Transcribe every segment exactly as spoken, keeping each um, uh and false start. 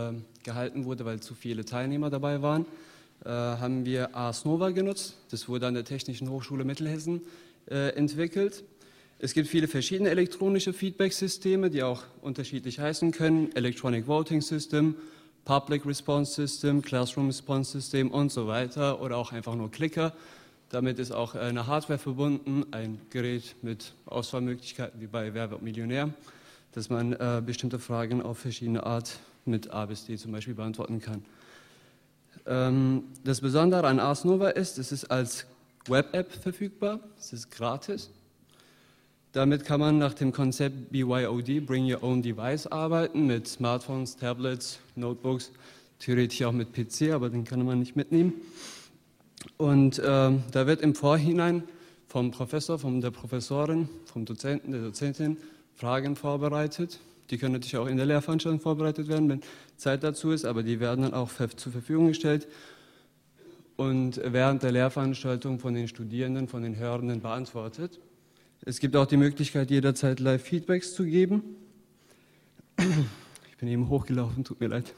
äh, gehalten wurde, weil zu viele Teilnehmer dabei waren, äh, haben wir Ars Nova genutzt. Das wurde an der Technischen Hochschule Mittelhessen äh, entwickelt. Es gibt viele verschiedene elektronische Feedback-Systeme, die auch unterschiedlich heißen können. Electronic Voting System, Public Response System, Classroom Response System und so weiter oder auch einfach nur Clicker. Damit ist auch eine Hardware verbunden, ein Gerät mit Auswahlmöglichkeiten wie bei Wer wird Millionär, dass man äh, bestimmte Fragen auf verschiedene Art mit A bis D zum Beispiel beantworten kann. Ähm, das Besondere an Ars Nova ist, es ist als Web-App verfügbar, es ist gratis. Damit kann man nach dem Konzept B Y O D, Bring Your Own Device, arbeiten, mit Smartphones, Tablets, Notebooks, theoretisch auch mit P C, aber den kann man nicht mitnehmen. Und äh, da wird im Vorhinein vom Professor, von der Professorin, vom Dozenten, der Dozentin Fragen vorbereitet. Die können natürlich auch in der Lehrveranstaltung vorbereitet werden, wenn Zeit dazu ist, aber die werden dann auch zur Verfügung gestellt und während der Lehrveranstaltung von den Studierenden, von den Hörenden beantwortet. Es gibt auch die Möglichkeit, jederzeit Live-Feedbacks zu geben. Ich bin eben hochgelaufen, tut mir leid.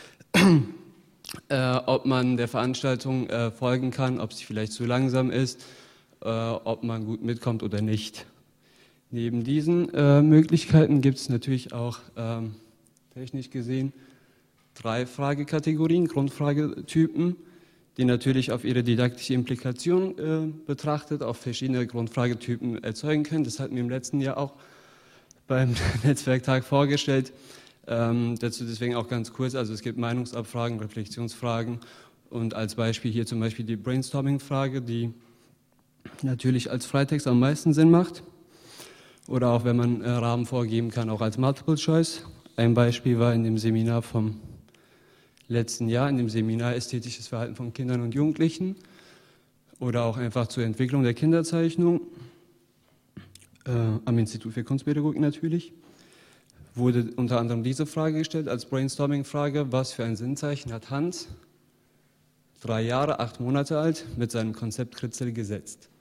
Äh, ob man der Veranstaltung äh, folgen kann, ob sie vielleicht zu langsam ist, äh, ob man gut mitkommt oder nicht. Neben diesen äh, Möglichkeiten gibt es natürlich auch ähm, technisch gesehen drei Fragekategorien, Grundfragetypen, die natürlich auf ihre didaktische Implikation äh, betrachtet, auch verschiedene Grundfragetypen erzeugen können. Das hatten wir im letzten Jahr auch beim Netzwerktag vorgestellt. Ähm, dazu deswegen auch ganz kurz, also es gibt Meinungsabfragen, Reflexionsfragen und als Beispiel hier zum Beispiel die Brainstorming-Frage, die natürlich als Freitext am meisten Sinn macht oder auch wenn man äh, Rahmen vorgeben kann, auch als Multiple Choice. Ein Beispiel war in dem Seminar vom letzten Jahr, in dem Seminar Ästhetisches Verhalten von Kindern und Jugendlichen oder auch einfach zur Entwicklung der Kinderzeichnung äh, am Institut für Kunstpädagogik natürlich. Wurde unter anderem diese Frage gestellt als Brainstorming-Frage: Was für ein Sinnzeichen hat Hans, drei Jahre, acht Monate alt, mit seinem Konzept Kritzel gesetzt?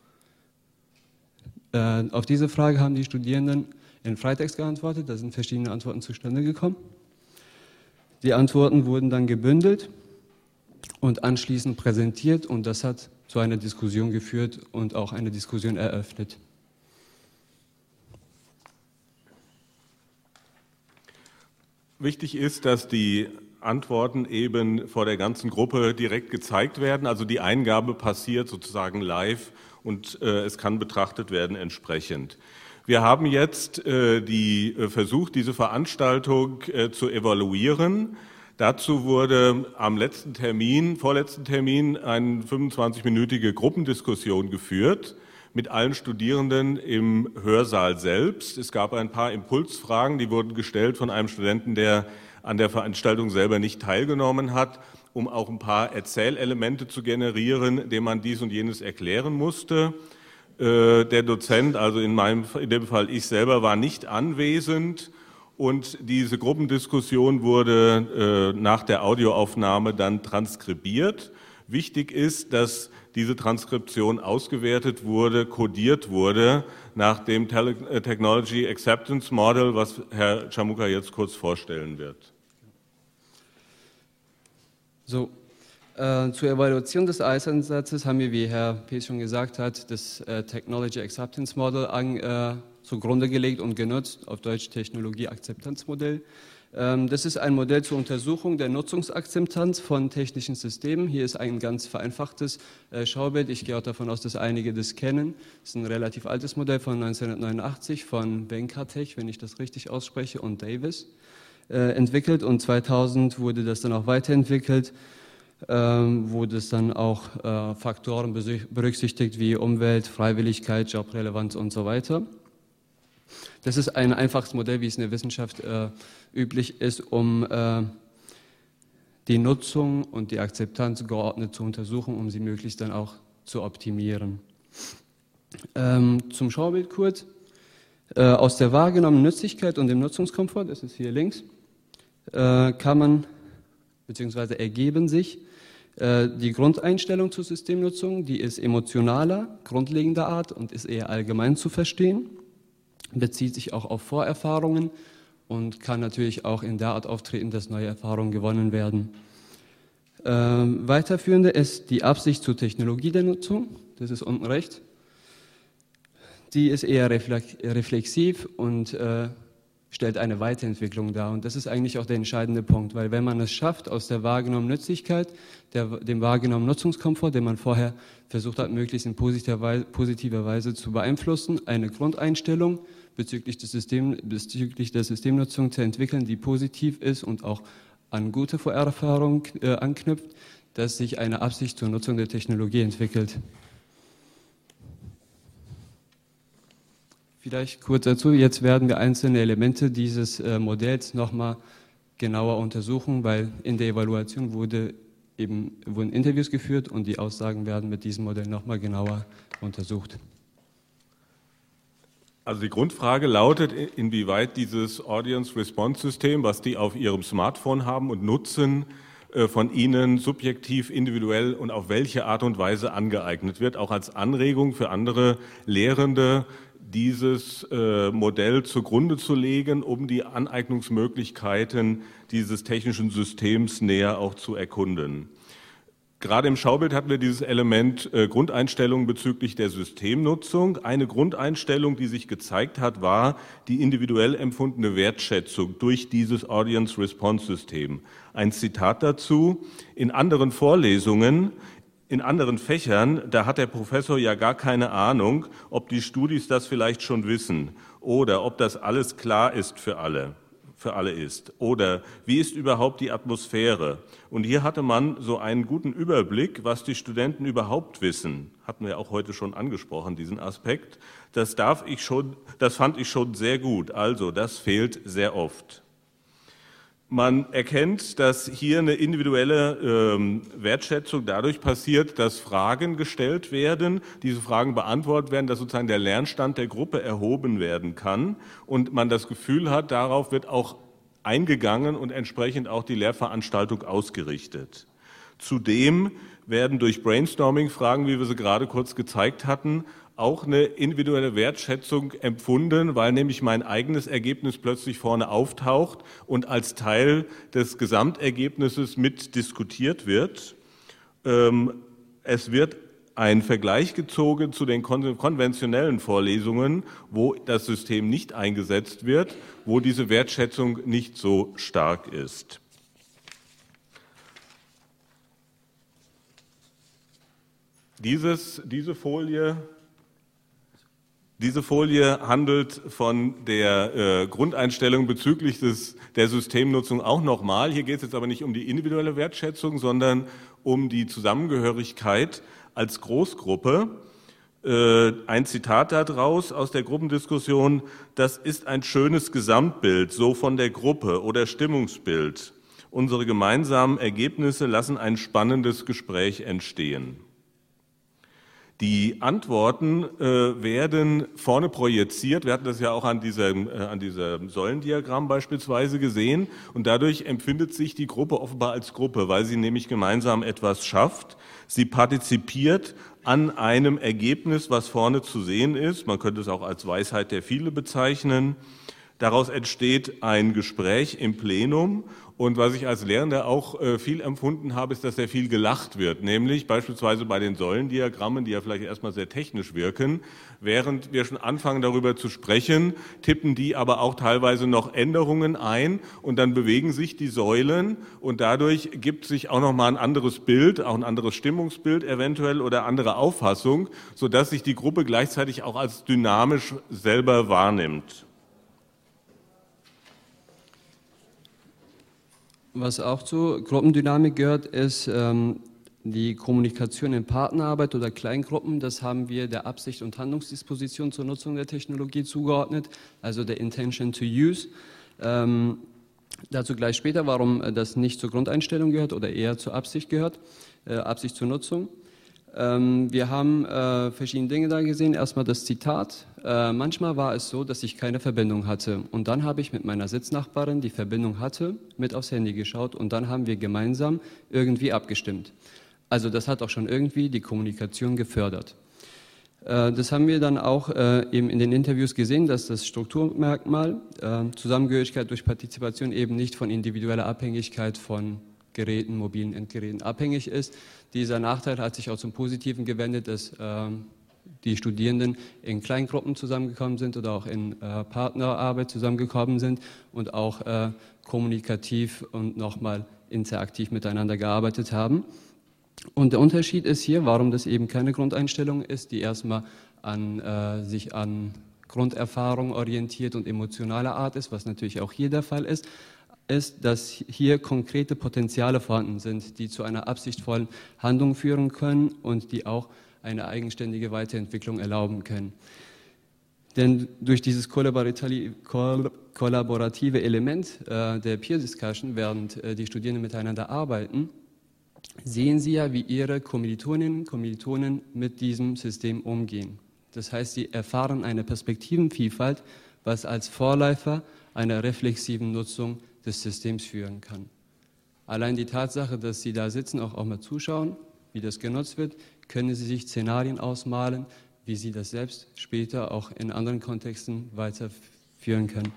Äh, auf diese Frage haben die Studierenden in Freitext geantwortet, da sind verschiedene Antworten zustande gekommen. Die Antworten wurden dann gebündelt und anschließend präsentiert und das hat zu einer Diskussion geführt und auch eine Diskussion eröffnet. Wichtig ist, dass die Antworten eben vor der ganzen Gruppe direkt gezeigt werden. Also die Eingabe passiert sozusagen live und äh, es kann betrachtet werden entsprechend. Wir haben jetzt äh, die, äh, versucht, diese Veranstaltung äh, zu evaluieren. Dazu wurde am letzten Termin, vorletzten Termin, eine fünfundzwanzigminütige Gruppendiskussion geführt mit allen Studierenden im Hörsaal selbst. Es gab ein paar Impulsfragen, die wurden gestellt von einem Studenten, der an der Veranstaltung selber nicht teilgenommen hat, um auch ein paar Erzählelemente zu generieren, denen man dies und jenes erklären musste. Der Dozent, also in meinem, in dem Fall ich selber, war nicht anwesend und diese Gruppendiskussion wurde äh, nach der Audioaufnahme dann transkribiert. Wichtig ist, dass diese Transkription ausgewertet wurde, kodiert wurde nach dem Tele- Technology Acceptance Model, was Herr Chamuka jetzt kurz vorstellen wird. So. Äh, zur Evaluation des Einsatzes haben wir, wie Herr Pees schon gesagt hat, das äh, Technology Acceptance Model an, äh, zugrunde gelegt und genutzt, auf Deutsch Technologie-Akzeptanzmodell. Ähm, das ist ein Modell zur Untersuchung der Nutzungsakzeptanz von technischen Systemen. Hier ist ein ganz vereinfachtes äh, Schaubild. Ich gehe auch davon aus, dass einige das kennen. Das ist ein relativ altes Modell von neunzehnhundertneunundachtzig von Venkatech, wenn ich das richtig ausspreche, und Davis äh, entwickelt. Und zweitausend wurde das dann auch weiterentwickelt, Ähm, wo das dann auch äh, Faktoren berücksichtigt wie Umwelt, Freiwilligkeit, Jobrelevanz und so weiter. Das ist ein einfaches Modell, wie es in der Wissenschaft äh, üblich ist, um äh, die Nutzung und die Akzeptanz geordnet zu untersuchen, um sie möglichst dann auch zu optimieren. Ähm, zum Schaubild kurz. Äh, aus der wahrgenommenen Nützlichkeit und dem Nutzungskomfort, das ist hier links, äh, kann man beziehungsweise ergeben sich äh, die Grundeinstellung zur Systemnutzung, die ist emotionaler, grundlegender Art und ist eher allgemein zu verstehen, bezieht sich auch auf Vorerfahrungen und kann natürlich auch in der Art auftreten, dass neue Erfahrungen gewonnen werden. Ähm, weiterführende ist die Absicht zur Technologie der Nutzung, das ist unten rechts. Die ist eher reflexiv und äh, stellt eine Weiterentwicklung dar. Und das ist eigentlich auch der entscheidende Punkt, weil wenn man es schafft, aus der wahrgenommenen Nützlichkeit, der, dem wahrgenommenen Nutzungskomfort, den man vorher versucht hat, möglichst in positiver Weise, positiver Weise zu beeinflussen, eine Grundeinstellung bezüglich, des System, bezüglich der Systemnutzung zu entwickeln, die positiv ist und auch an gute Vorerfahrungen äh, anknüpft, dass sich eine Absicht zur Nutzung der Technologie entwickelt. Vielleicht kurz dazu, jetzt werden wir einzelne Elemente dieses äh, Modells nochmal genauer untersuchen, weil in der Evaluation wurde eben, wurden Interviews geführt und die Aussagen werden mit diesem Modell nochmal genauer untersucht. Also die Grundfrage lautet, inwieweit dieses Audience-Response-System, was die auf ihrem Smartphone haben und nutzen, von Ihnen subjektiv, individuell und auf welche Art und Weise angeeignet wird, auch als Anregung für andere Lehrende, dieses äh, Modell zugrunde zu legen, um die Aneignungsmöglichkeiten dieses technischen Systems näher auch zu erkunden. Gerade im Schaubild hatten wir dieses Element äh, Grundeinstellung bezüglich der Systemnutzung. Eine Grundeinstellung, die sich gezeigt hat, war die individuell empfundene Wertschätzung durch dieses Audience-Response-System. Ein Zitat dazu: In anderen Vorlesungen, in anderen Fächern, da hat der Professor ja gar keine Ahnung, ob die Studis das vielleicht schon wissen oder ob das alles klar ist für alle. für alle ist. Oder wie ist überhaupt die Atmosphäre? Und hier hatte man so einen guten Überblick, was die Studenten überhaupt wissen. Hatten wir auch heute schon angesprochen, diesen Aspekt. Das darf ich schon, das fand ich schon sehr gut. Also, das fehlt sehr oft. Man erkennt, dass hier eine individuelle ähm, Wertschätzung dadurch passiert, dass Fragen gestellt werden, diese Fragen beantwortet werden, dass sozusagen der Lernstand der Gruppe erhoben werden kann und man das Gefühl hat, darauf wird auch eingegangen und entsprechend auch die Lehrveranstaltung ausgerichtet. Zudem werden durch Brainstorming-Fragen, wie wir sie gerade kurz gezeigt hatten, auch eine individuelle Wertschätzung empfunden, weil nämlich mein eigenes Ergebnis plötzlich vorne auftaucht und als Teil des Gesamtergebnisses mit diskutiert wird. Es wird ein Vergleich gezogen zu den konventionellen Vorlesungen, wo das System nicht eingesetzt wird, wo diese Wertschätzung nicht so stark ist. Dieses, diese Folie Diese Folie handelt von der äh, Grundeinstellung bezüglich des, der Systemnutzung auch nochmal. Hier geht es jetzt aber nicht um die individuelle Wertschätzung, sondern um die Zusammengehörigkeit als Großgruppe. Äh, ein Zitat daraus aus der Gruppendiskussion: Das ist ein schönes Gesamtbild, so von der Gruppe oder Stimmungsbild. Unsere gemeinsamen Ergebnisse lassen ein spannendes Gespräch entstehen. Die Antworten äh, werden vorne projiziert. Wir hatten das ja auch an diesem, äh, an diesem Säulendiagramm beispielsweise gesehen. Und dadurch empfindet sich die Gruppe offenbar als Gruppe, weil sie nämlich gemeinsam etwas schafft. Sie partizipiert an einem Ergebnis, was vorne zu sehen ist. Man könnte es auch als Weisheit der Viele bezeichnen. Daraus entsteht ein Gespräch im Plenum. Und was ich als Lehrender auch äh, viel empfunden habe, ist, dass sehr viel gelacht wird. Nämlich beispielsweise bei den Säulendiagrammen, die ja vielleicht erstmal sehr technisch wirken. Während wir schon anfangen, darüber zu sprechen, tippen die aber auch teilweise noch Änderungen ein. Und dann bewegen sich die Säulen. Und dadurch gibt sich auch nochmal ein anderes Bild, auch ein anderes Stimmungsbild eventuell oder andere Auffassung, sodass sich die Gruppe gleichzeitig auch als dynamisch selber wahrnimmt. Was auch zur Gruppendynamik gehört, ist ähm, die Kommunikation in Partnerarbeit oder Kleingruppen. Das haben wir der Absicht und Handlungsdisposition zur Nutzung der Technologie zugeordnet, also der Intention to Use. Ähm, dazu gleich später, warum das nicht zur Grundeinstellung gehört oder eher zur Absicht gehört, äh, Absicht zur Nutzung. Ähm, wir haben äh, verschiedene Dinge da gesehen. Erstmal das Zitat. Äh, manchmal war es so, dass ich keine Verbindung hatte. Und dann habe ich mit meiner Sitznachbarin, die Verbindung hatte, mit aufs Handy geschaut und dann haben wir gemeinsam irgendwie abgestimmt. Also das hat auch schon irgendwie die Kommunikation gefördert. Das haben wir dann auch eben in den Interviews gesehen, dass das Strukturmerkmal Zusammengehörigkeit durch Partizipation eben nicht von individueller Abhängigkeit von Geräten, mobilen Endgeräten abhängig ist. Dieser Nachteil hat sich auch zum Positiven gewendet, dass die Studierenden in Kleingruppen zusammengekommen sind oder auch in Partnerarbeit zusammengekommen sind und auch kommunikativ und nochmal interaktiv miteinander gearbeitet haben. Und der Unterschied ist hier, warum das eben keine Grundeinstellung ist, die erstmal an, äh, sich an Grunderfahrung orientiert und emotionaler Art ist, was natürlich auch hier der Fall ist, ist, dass hier konkrete Potenziale vorhanden sind, die zu einer absichtsvollen Handlung führen können und die auch eine eigenständige Weiterentwicklung erlauben können. Denn durch dieses kollaborative Element äh, der Peer Discussion, während äh, die Studierenden miteinander arbeiten, sehen Sie ja, wie Ihre Kommilitoninnen und Kommilitonen mit diesem System umgehen. Das heißt, Sie erfahren eine Perspektivenvielfalt, was als Vorläufer einer reflexiven Nutzung des Systems führen kann. Allein die Tatsache, dass Sie da sitzen, auch, auch mal zuschauen, wie das genutzt wird, können Sie sich Szenarien ausmalen, wie Sie das selbst später auch in anderen Kontexten weiterführen können.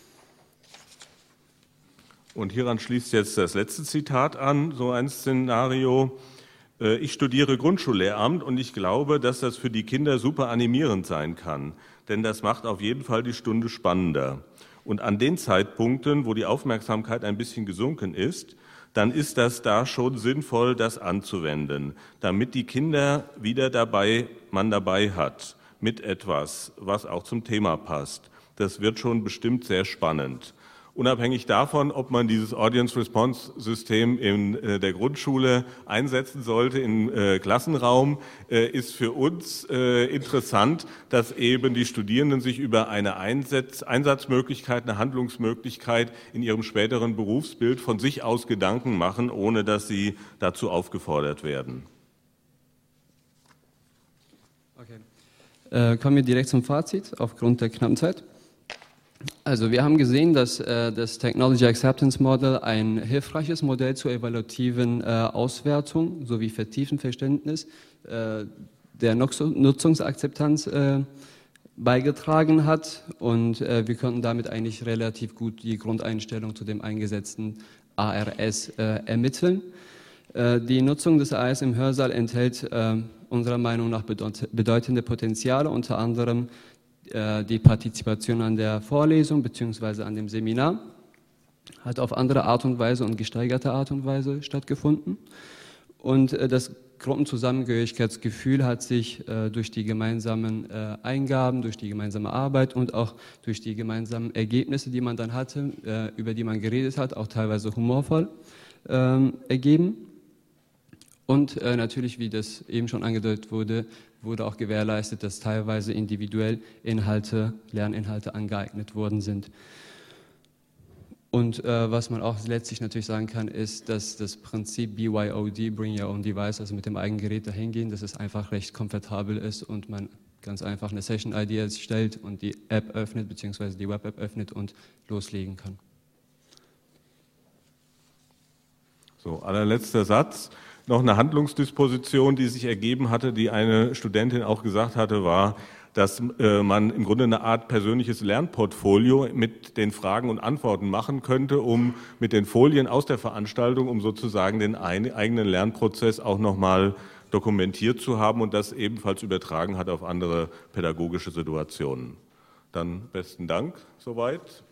Und hieran schließt jetzt das letzte Zitat an, so ein Szenario. Ich studiere Grundschullehramt und ich glaube, dass das für die Kinder super animierend sein kann, denn das macht auf jeden Fall die Stunde spannender. Und an den Zeitpunkten, wo die Aufmerksamkeit ein bisschen gesunken ist, dann ist das da schon sinnvoll, das anzuwenden, damit die Kinder wieder dabei, man dabei hat, mit etwas, was auch zum Thema passt. Das wird schon bestimmt sehr spannend. Unabhängig davon, ob man dieses Audience-Response-System in äh, der Grundschule einsetzen sollte, im äh, Klassenraum, äh, ist für uns äh, interessant, dass eben die Studierenden sich über eine Einsatz, Einsatzmöglichkeit, eine Handlungsmöglichkeit in ihrem späteren Berufsbild von sich aus Gedanken machen, ohne dass sie dazu aufgefordert werden. Okay. Äh, kommen wir direkt zum Fazit aufgrund der knappen Zeit. Also wir haben gesehen, dass äh, das Technology Acceptance Model ein hilfreiches Modell zur evaluativen äh, Auswertung sowie vertieften Verständnis äh, der Nutzungsakzeptanz äh, beigetragen hat und äh, wir konnten damit eigentlich relativ gut die Grundeinstellung zu dem eingesetzten A R S äh, ermitteln. Äh, die Nutzung des A R S im Hörsaal enthält äh, unserer Meinung nach bedeut bedeutende Potenziale, unter anderem die Partizipation an der Vorlesung bzw. an dem Seminar hat auf andere Art und Weise und gesteigerte Art und Weise stattgefunden. Und das Gruppenzusammengehörigkeitsgefühl hat sich durch die gemeinsamen Eingaben, durch die gemeinsame Arbeit und auch durch die gemeinsamen Ergebnisse, die man dann hatte, über die man geredet hat, auch teilweise humorvoll ergeben. Und äh, natürlich, wie das eben schon angedeutet wurde, wurde auch gewährleistet, dass teilweise individuell Inhalte, Lerninhalte angeeignet worden sind. Und äh, was man auch letztlich natürlich sagen kann, ist, dass das Prinzip B Y O D, Bring Your Own Device, also mit dem eigenen Gerät dahin gehen, dass es einfach recht komfortabel ist und man ganz einfach eine Session-I D erstellt und die App öffnet, beziehungsweise die Web-App öffnet und loslegen kann. So, allerletzter Satz. Noch eine Handlungsdisposition, die sich ergeben hatte, die eine Studentin auch gesagt hatte, war, dass äh, man im Grunde eine Art persönliches Lernportfolio mit den Fragen und Antworten machen könnte, um mit den Folien aus der Veranstaltung, um sozusagen den ein, eigenen Lernprozess auch nochmal dokumentiert zu haben und das ebenfalls übertragen hat auf andere pädagogische Situationen. Dann besten Dank soweit.